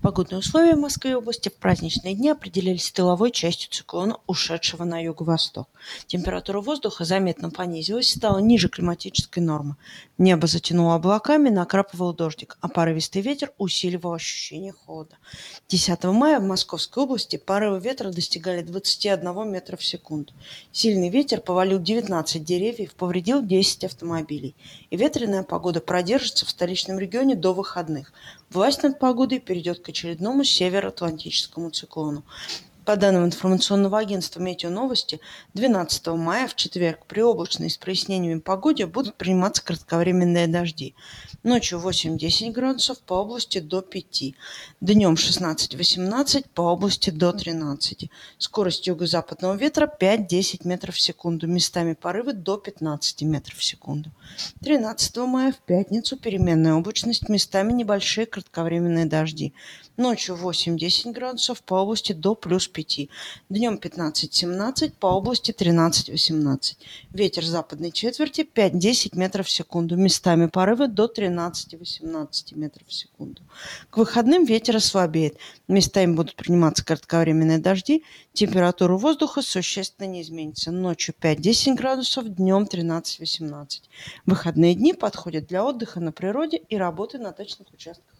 Погодные условия в Москве и области в праздничные дни определялись тыловой частью циклона, ушедшего на юго-восток. Температура воздуха заметно понизилась и стала ниже климатической нормы. Небо затянуло облаками, накрапывал дождик, а порывистый ветер усиливал ощущение холода. 10 мая в Московской области порывы ветра достигали 21 метра в секунду. Сильный ветер повалил 19 деревьев, повредил 10 автомобилей. И ветреная погода продержится в столичном регионе до выходных. Власть над погодой перейдет к очередному североатлантическому циклону. По данным информационного агентства «Метеоновости», 12 мая в четверг при облачной с прояснениями погоде будут приниматься кратковременные дожди. Ночью 8-10 градусов, по области до 5. Днем 16-18, по области до 13. Скорость юго-западного ветра 5-10 метров в секунду, местами порывы до 15 метров в секунду. 13 мая в пятницу переменная облачность, местами небольшие кратковременные дожди. Ночью 8-10 градусов, по области до плюс 5. Днем 15-17, по области 13-18. Ветер западной четверти 5-10 метров в секунду. Местами порывы до 13-18 метров в секунду. К выходным ветер ослабеет. Местами будут приниматься кратковременные дожди. Температура воздуха существенно не изменится. Ночью 5-10 градусов, днем 13-18. Выходные дни подходят для отдыха на природе и работы на дачных участках.